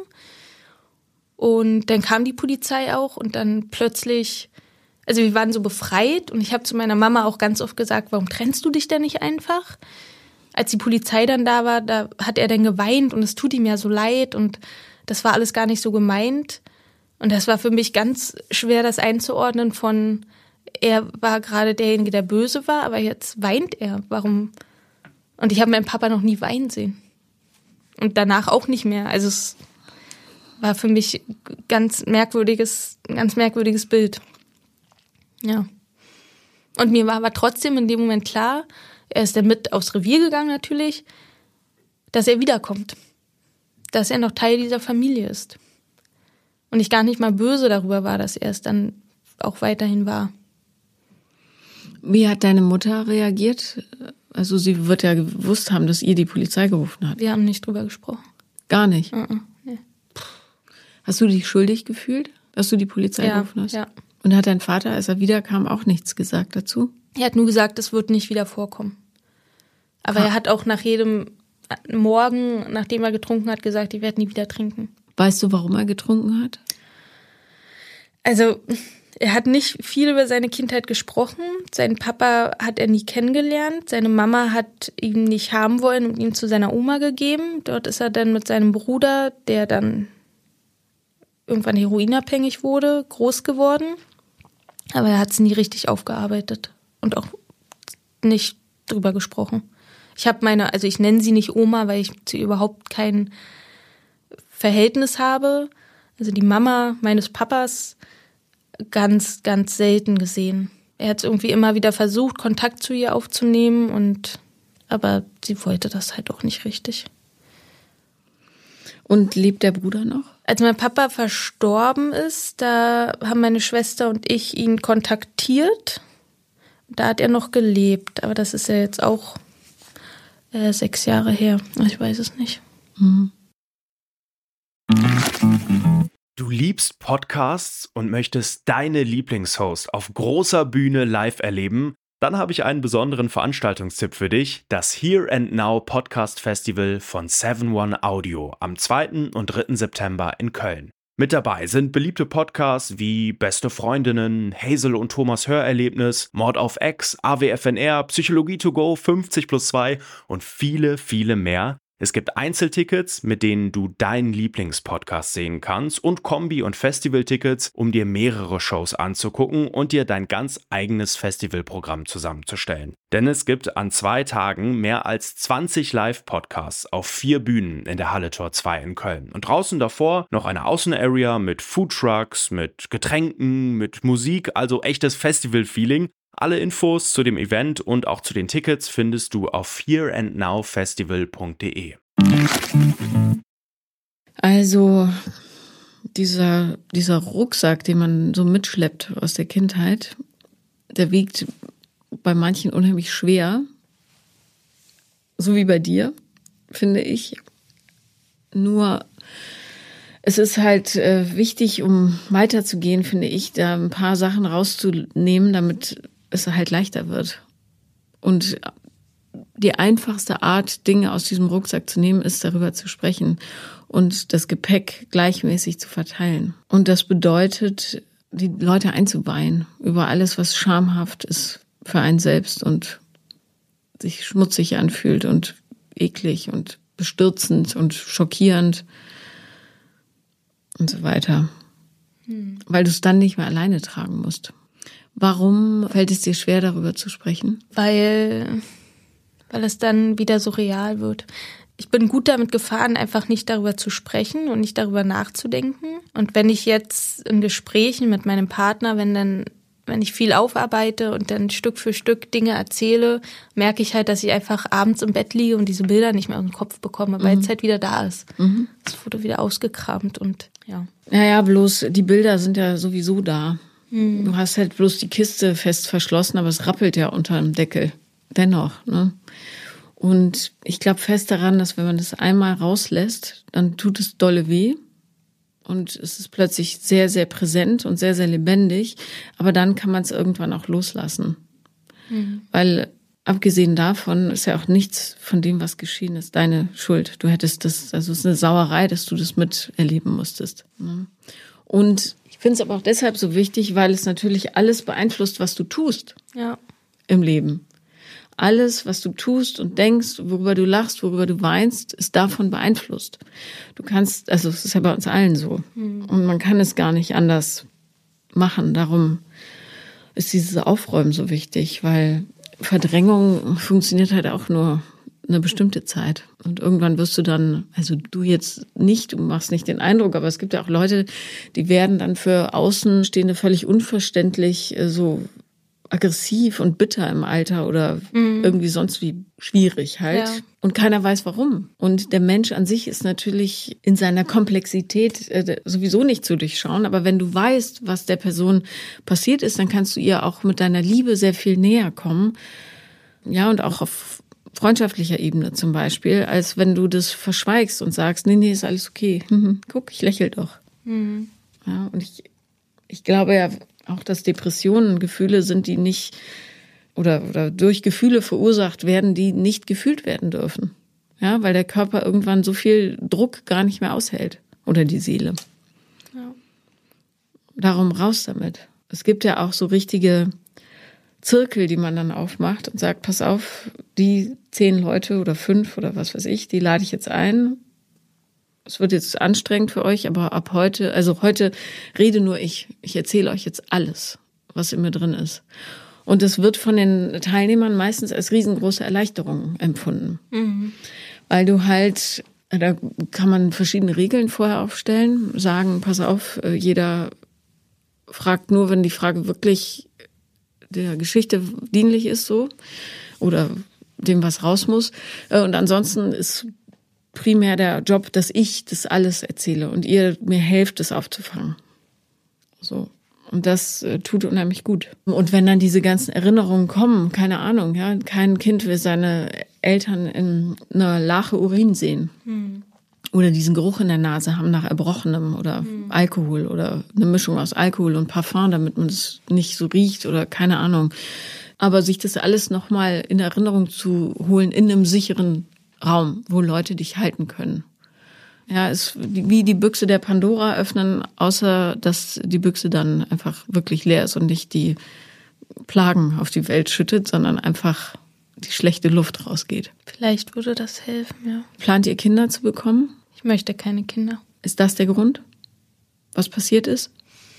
Und dann kam die Polizei auch und dann plötzlich, also wir waren so befreit. Und ich habe zu meiner Mama auch ganz oft gesagt, warum trennst du dich denn nicht einfach? Als die Polizei dann da war, da hat er dann geweint und es tut ihm ja so leid. Und das war alles gar nicht so gemeint. Und das war für mich ganz schwer, das einzuordnen von, er war gerade derjenige, der böse war, aber jetzt weint er. Warum? Und ich habe meinen Papa noch nie weinen sehen. Und danach auch nicht mehr. Also es war für mich ganz merkwürdiges, ein ganz merkwürdiges Bild. Ja. Und mir war aber trotzdem in dem Moment klar, er ist dann mit aufs Revier gegangen natürlich, dass er wiederkommt. Dass er noch Teil dieser Familie ist. Und ich gar nicht mal böse darüber war, dass er es dann auch weiterhin war. Wie hat deine Mutter reagiert? Also sie wird ja gewusst haben, dass ihr die Polizei gerufen hat. Wir haben nicht drüber gesprochen. Gar nicht? Uh-uh, nee. Hast du dich schuldig gefühlt, dass du die Polizei ja, gerufen hast? Ja. Und hat dein Vater, als er wiederkam, auch nichts gesagt dazu? Er hat nur gesagt, es wird nicht wieder vorkommen. Aber ah. er hat auch nach jedem Morgen, nachdem er getrunken hat, gesagt, ich werde nie wieder trinken. Weißt du, warum er getrunken hat? Also, er hat nicht viel über seine Kindheit gesprochen. Seinen Papa hat er nie kennengelernt. Seine Mama hat ihn nicht haben wollen und ihn zu seiner Oma gegeben. Dort ist er dann mit seinem Bruder, der dann irgendwann heroinabhängig wurde, groß geworden. Aber er hat es nie richtig aufgearbeitet und auch nicht drüber gesprochen. Ich habe meine, also ich nenne sie nicht Oma, weil ich zu ihr überhaupt kein Verhältnis habe. Also die Mama meines Papas ganz, ganz selten gesehen. Er hat irgendwie immer wieder versucht, Kontakt zu ihr aufzunehmen, und aber sie wollte das halt auch nicht richtig. Und lebt der Bruder noch? Als mein Papa verstorben ist, da haben meine Schwester und ich ihn kontaktiert. Da hat er noch gelebt, aber das ist ja jetzt auch äh, sechs Jahre her. Ich weiß es nicht. Mhm. Du liebst Podcasts und möchtest deine Lieblingshost auf großer Bühne live erleben? Dann habe ich einen besonderen Veranstaltungstipp für dich, das Here and Now Podcast Festival von seven one Audio am zweiten und dritten September in Köln. Mit dabei sind beliebte Podcasts wie Beste Freundinnen, Hazel und Thomas Hörerlebnis, Mord auf Ex, A W F N R, Psychologie to go, fünfzig plus zwei und viele, viele mehr. Es gibt Einzeltickets, mit denen du deinen Lieblingspodcast sehen kannst, und Kombi- und Festivaltickets, um dir mehrere Shows anzugucken und dir dein ganz eigenes Festivalprogramm zusammenzustellen. Denn es gibt an zwei Tagen mehr als zwanzig Live-Podcasts auf vier Bühnen in der Halle Tor zwei in Köln. Und draußen davor noch eine Außenarea mit Foodtrucks, mit Getränken, mit Musik, also echtes Festival-Feeling. Alle Infos zu dem Event und auch zu den Tickets findest du auf here and now festival punkt de. Also dieser, dieser Rucksack, den man so mitschleppt aus der Kindheit, der wiegt bei manchen unheimlich schwer, so wie bei dir. finde ich. Nur es ist halt äh, wichtig, um weiterzugehen, finde ich, da ein paar Sachen rauszunehmen, damit es halt leichter wird. Und die einfachste Art, Dinge aus diesem Rucksack zu nehmen, ist, darüber zu sprechen und das Gepäck gleichmäßig zu verteilen. Und das bedeutet, die Leute einzuweihen über alles, was schamhaft ist für einen selbst und sich schmutzig anfühlt und eklig und bestürzend und schockierend und so weiter. Hm. Weil du es dann nicht mehr alleine tragen musst. Warum fällt es dir schwer, darüber zu sprechen? Weil, weil es dann wieder so real wird. Ich bin gut damit gefahren, einfach nicht darüber zu sprechen und nicht darüber nachzudenken. Und wenn ich jetzt in Gesprächen mit meinem Partner, wenn dann, wenn ich viel aufarbeite und dann Stück für Stück Dinge erzähle, merke ich halt, dass ich einfach abends im Bett liege und diese Bilder nicht mehr aus dem Kopf bekomme, weil mhm. es halt wieder da ist. Mhm. Es wurde wieder ausgekramt und ja. Naja, bloß die Bilder sind ja sowieso da. Mhm. Du hast halt bloß die Kiste fest verschlossen, aber es rappelt ja unter dem Deckel. Dennoch, ne? Und ich glaube fest daran, dass wenn man das einmal rauslässt, dann tut es dolle weh. Und es ist plötzlich sehr, sehr präsent und sehr, sehr lebendig. Aber dann kann man es irgendwann auch loslassen. Mhm. Weil abgesehen davon ist ja auch nichts von dem, was geschehen ist, deine Schuld. Du hättest das, also es ist eine Sauerei, dass du das miterleben musstest. Und ich finde es aber auch deshalb so wichtig, weil es natürlich alles beeinflusst, was du tust ja. im Leben. Alles, was du tust und denkst, worüber du lachst, worüber du weinst, ist davon beeinflusst. Du kannst, also es ist ja bei uns allen so. Mhm. Und man kann es gar nicht anders machen. Darum ist dieses Aufräumen so wichtig, weil Verdrängung funktioniert halt auch nur eine bestimmte Zeit. Und irgendwann wirst du dann, also du jetzt nicht, du machst nicht den Eindruck, aber es gibt ja auch Leute, die werden dann für Außenstehende völlig unverständlich so aggressiv und bitter im Alter oder mhm. irgendwie sonst wie schwierig halt. Ja. Und keiner weiß warum. Und der Mensch an sich ist natürlich in seiner Komplexität äh, sowieso nicht zu durchschauen. Aber wenn du weißt, was der Person passiert ist, dann kannst du ihr auch mit deiner Liebe sehr viel näher kommen. Ja, und auch auf freundschaftlicher Ebene zum Beispiel, als wenn du das verschweigst und sagst, nee, nee, ist alles okay. Mhm. Guck, ich lächel doch. Mhm. Ja, und ich, ich glaube ja, auch, dass Depressionen Gefühle sind, die nicht oder, oder durch Gefühle verursacht werden, die nicht gefühlt werden dürfen. Ja, weil der Körper irgendwann so viel Druck gar nicht mehr aushält. Oder die Seele. Ja. Darum raus damit. Es gibt ja auch so richtige Zirkel, die man dann aufmacht und sagt, pass auf, die zehn Leute oder fünf oder was weiß ich, die lade ich jetzt ein. Es wird jetzt anstrengend für euch, aber ab heute, also heute rede nur ich. Ich erzähle euch jetzt alles, was in mir drin ist. Und es wird von den Teilnehmern meistens als riesengroße Erleichterung empfunden. Mhm. Weil du halt, da kann man verschiedene Regeln vorher aufstellen, sagen, pass auf, jeder fragt nur, wenn die Frage wirklich der Geschichte dienlich ist so oder dem, was raus muss. Und ansonsten ist primär der Job, dass ich das alles erzähle und ihr mir helft, das aufzufangen. So. Und das äh, tut unheimlich gut. Und wenn dann diese ganzen Erinnerungen kommen, keine Ahnung, ja, kein Kind will seine Eltern in einer Lache Urin sehen. Hm. Oder diesen Geruch in der Nase haben nach Erbrochenem oder hm. Alkohol oder eine Mischung aus Alkohol und Parfum, damit man es nicht so riecht oder keine Ahnung. Aber sich das alles nochmal in Erinnerung zu holen in einem sicheren Raum, wo Leute dich halten können. Ja, ist wie die Büchse der Pandora öffnen, außer dass die Büchse dann einfach wirklich leer ist und nicht die Plagen auf die Welt schüttet, sondern einfach die schlechte Luft rausgeht. Vielleicht würde das helfen, ja. Plant ihr Kinder zu bekommen? Ich möchte keine Kinder. Ist das der Grund, was passiert ist?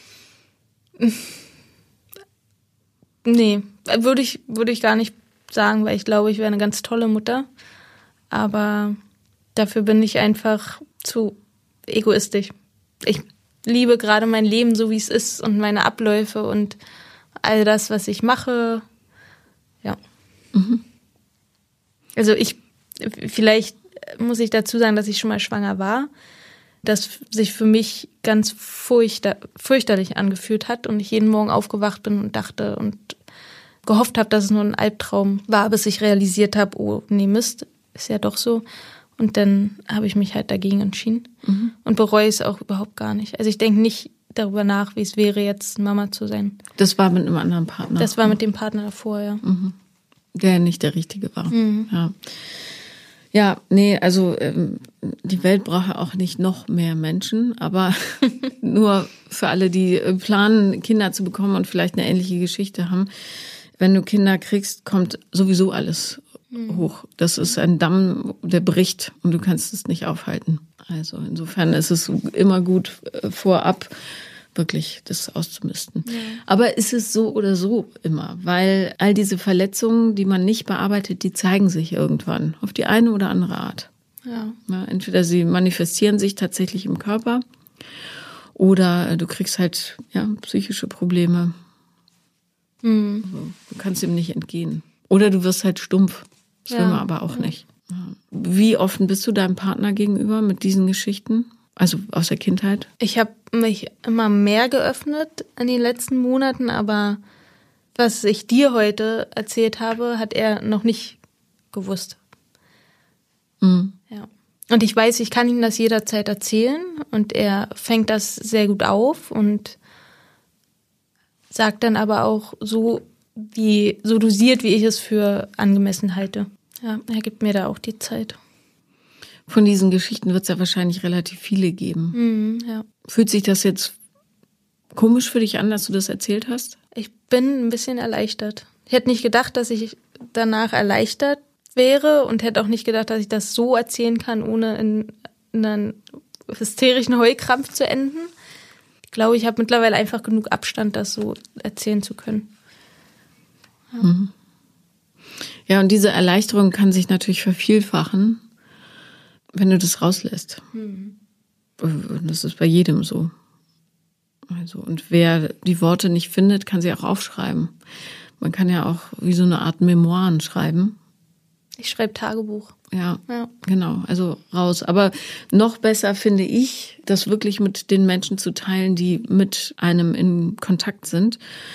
Nee, würde ich, würde ich gar nicht sagen, weil ich glaube, ich wäre eine ganz tolle Mutter. Aber dafür bin ich einfach zu egoistisch. Ich liebe gerade mein Leben, so wie es ist und meine Abläufe und all das, was ich mache. Ja. Mhm. Also ich, vielleicht muss ich dazu sagen, dass ich schon mal schwanger war, das sich für mich ganz furchter, fürchterlich angefühlt hat und ich jeden Morgen aufgewacht bin und dachte und gehofft habe, dass es nur ein Albtraum war, bis ich realisiert habe, oh nee, Mist, ist ja doch so. Und dann habe ich mich halt dagegen entschieden mhm. und bereue es auch überhaupt gar nicht. Also ich denke nicht darüber nach, wie es wäre, jetzt Mama zu sein. Das war mit einem anderen Partner? Das war mit dem Partner davor, ja. Mhm. Der nicht der Richtige war. Mhm. Ja. Ja, nee, also ähm, die Welt braucht ja auch nicht noch mehr Menschen, aber nur für alle, die äh, planen, Kinder zu bekommen und vielleicht eine ähnliche Geschichte haben. Wenn du Kinder kriegst, kommt sowieso alles mhm. hoch. Das ist ein Damm, der bricht und du kannst es nicht aufhalten. Also insofern ist es immer gut, äh, vorab wirklich das auszumisten. Ja. Aber ist es so oder so immer, weil all diese Verletzungen, die man nicht bearbeitet, die zeigen sich irgendwann auf die eine oder andere Art. Ja. Ja, entweder sie manifestieren sich tatsächlich im Körper oder du kriegst halt ja psychische Probleme. Mhm. Also, du kannst ihm nicht entgehen. Oder du wirst halt stumpf. Das will ja. man aber auch ja. nicht. Ja. Wie offen bist du deinem Partner gegenüber mit diesen Geschichten? Also aus der Kindheit? Ich habe mich immer mehr geöffnet in den letzten Monaten, aber was ich dir heute erzählt habe, hat er noch nicht gewusst. Mhm. Ja. Und ich weiß, ich kann ihm das jederzeit erzählen und er fängt das sehr gut auf und sagt dann aber auch so, wie, so dosiert, wie ich es für angemessen halte. Ja, er gibt mir da auch die Zeit. Von diesen Geschichten wird es ja wahrscheinlich relativ viele geben. Mhm, ja. Fühlt sich das jetzt komisch für dich an, dass du das erzählt hast? Ich bin ein bisschen erleichtert. Ich hätte nicht gedacht, dass ich danach erleichtert wäre und hätte auch nicht gedacht, dass ich das so erzählen kann, ohne in, in einen hysterischen Heulkrampf zu enden. Ich glaube, ich habe mittlerweile einfach genug Abstand, das so erzählen zu können. Ja, mhm. Ja, und diese Erleichterung kann sich natürlich vervielfachen, wenn du das rauslässt. Mhm. Das ist bei jedem so. Also, und wer die Worte nicht findet, kann sie auch aufschreiben. Man kann ja auch wie so eine Art Memoiren schreiben. Ich schreibe Tagebuch. Ja, ja, genau, also raus. Aber noch besser finde ich, das wirklich mit den Menschen zu teilen, die mit einem in Kontakt sind.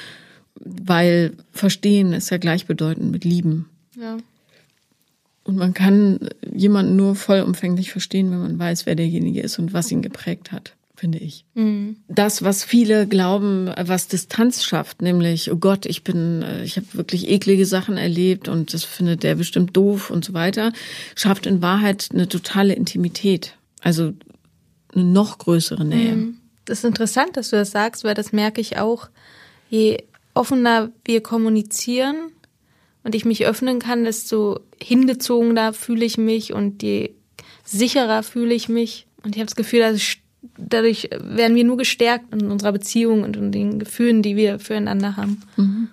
Weil verstehen ist ja gleichbedeutend mit lieben. Ja. Und man kann jemanden nur vollumfänglich verstehen, wenn man weiß, wer derjenige ist und was ihn geprägt hat, finde ich. Mhm. Das, was viele glauben, was Distanz schafft, nämlich, oh Gott, ich bin, ich habe wirklich eklige Sachen erlebt und das findet der bestimmt doof und so weiter, schafft in Wahrheit eine totale Intimität. Also eine noch größere Nähe. Mhm. Das ist interessant, dass du das sagst, weil das merke ich auch. Je offener wir kommunizieren und ich mich öffnen kann, desto hingezogener fühle ich mich und je sicherer fühle ich mich. Und ich habe das Gefühl, dass ich, dadurch werden wir nur gestärkt in unserer Beziehung und in den Gefühlen, die wir füreinander haben. Mhm.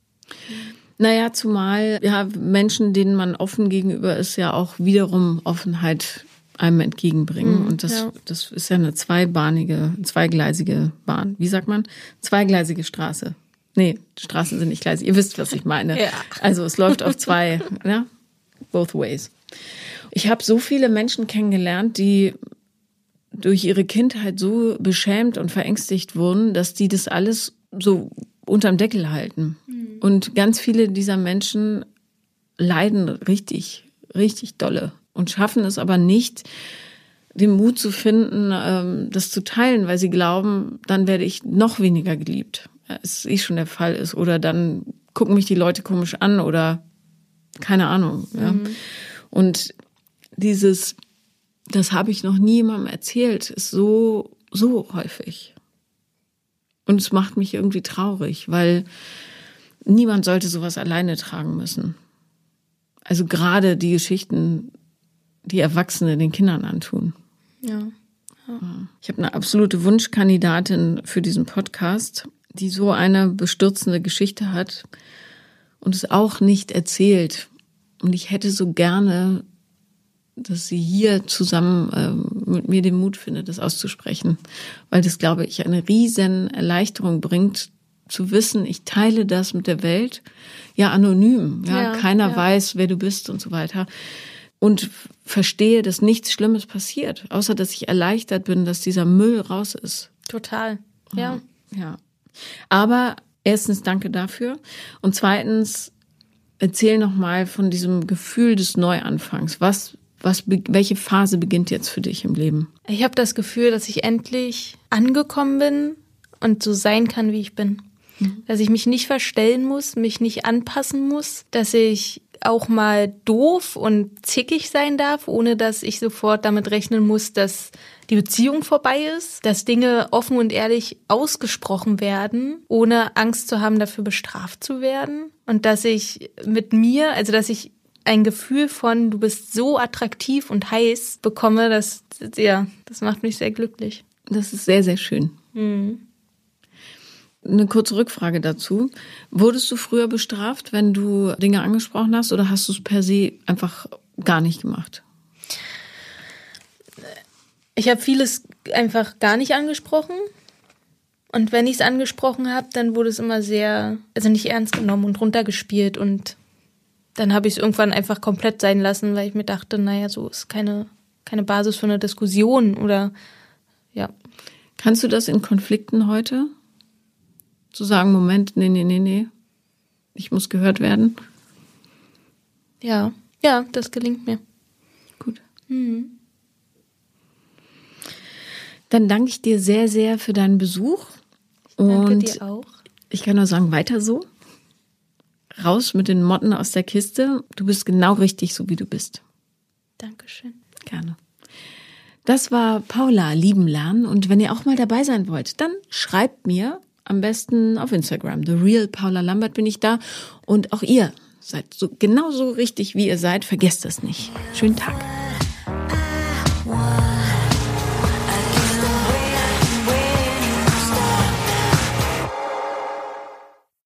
Naja, zumal ja Menschen, denen man offen gegenüber ist, ja auch wiederum Offenheit einem entgegenbringen. Mhm, und das, ja. das ist ja eine zweibahnige, zweigleisige Bahn. Wie sagt man? Zweigleisige Straße. Nee, Straßen sind nicht gleisig. Ihr wisst, was ich meine. Ja. Also es läuft auf zwei, ja, both ways. Ich habe so viele Menschen kennengelernt, die durch ihre Kindheit so beschämt und verängstigt wurden, dass die das alles so unterm Deckel halten. Mhm. Und ganz viele dieser Menschen leiden richtig, richtig dolle und schaffen es aber nicht, den Mut zu finden, das zu teilen, weil sie glauben, dann werde ich noch weniger geliebt, als eh schon der Fall ist. Oder dann gucken mich die Leute komisch an oder keine Ahnung. Ja. Mhm. Und dieses, das habe ich noch nie jemandem erzählt, ist so, so häufig. Und es macht mich irgendwie traurig, weil niemand sollte sowas alleine tragen müssen. Also gerade die Geschichten, die Erwachsene den Kindern antun. Ja. Ja. Ich habe eine absolute Wunschkandidatin für diesen Podcast, die so eine bestürzende Geschichte hat und es auch nicht erzählt. Und ich hätte so gerne, dass sie hier zusammen äh, mit mir den Mut findet, das auszusprechen. Weil das, glaube ich, eine riesen Erleichterung bringt, zu wissen, ich teile das mit der Welt, ja anonym. Ja, ja keiner ja. weiß, wer du bist und so weiter. Und verstehe, dass nichts Schlimmes passiert, außer dass ich erleichtert bin, dass dieser Müll raus ist. Total, ja. Ja. Aber erstens danke dafür und zweitens erzähl noch mal von diesem Gefühl des Neuanfangs. Was Was, welche Phase beginnt jetzt für dich im Leben? Ich habe das Gefühl, dass ich endlich angekommen bin und so sein kann, wie ich bin. Mhm. Dass ich mich nicht verstellen muss, mich nicht anpassen muss, dass ich auch mal doof und zickig sein darf, ohne dass ich sofort damit rechnen muss, dass die Beziehung vorbei ist, dass Dinge offen und ehrlich ausgesprochen werden, ohne Angst zu haben, dafür bestraft zu werden. Und dass ich mit mir, also dass ich ein Gefühl von, du bist so attraktiv und heiß bekomme, das, ja, das macht mich sehr glücklich. Das ist sehr, sehr schön. Mhm. Eine kurze Rückfrage dazu. Wurdest du früher bestraft, wenn du Dinge angesprochen hast, oder hast du es per se einfach gar nicht gemacht? Ich habe vieles einfach gar nicht angesprochen. Und wenn ich es angesprochen habe, dann wurde es immer sehr, also nicht ernst genommen und runtergespielt. Und dann habe ich es irgendwann einfach komplett sein lassen, weil ich mir dachte, naja, so ist keine, keine Basis für eine Diskussion oder ja. Kannst du das in Konflikten heute? Zu sagen, Moment, nee, nee, nee, nee, ich muss gehört werden? Ja, ja, das gelingt mir. Gut. Mhm. Dann danke ich dir sehr, sehr für deinen Besuch. Danke Und dir auch. Ich kann nur sagen, weiter so. Raus mit den Motten aus der Kiste. Du bist genau richtig, so wie du bist. Dankeschön. Gerne. Das war Paula lieben lernen. Und wenn ihr auch mal dabei sein wollt, dann schreibt mir. Am besten auf Instagram. The Real Paula Lambert bin ich da. Und auch ihr seid so genauso richtig, wie ihr seid. Vergesst das nicht. Schönen Tag.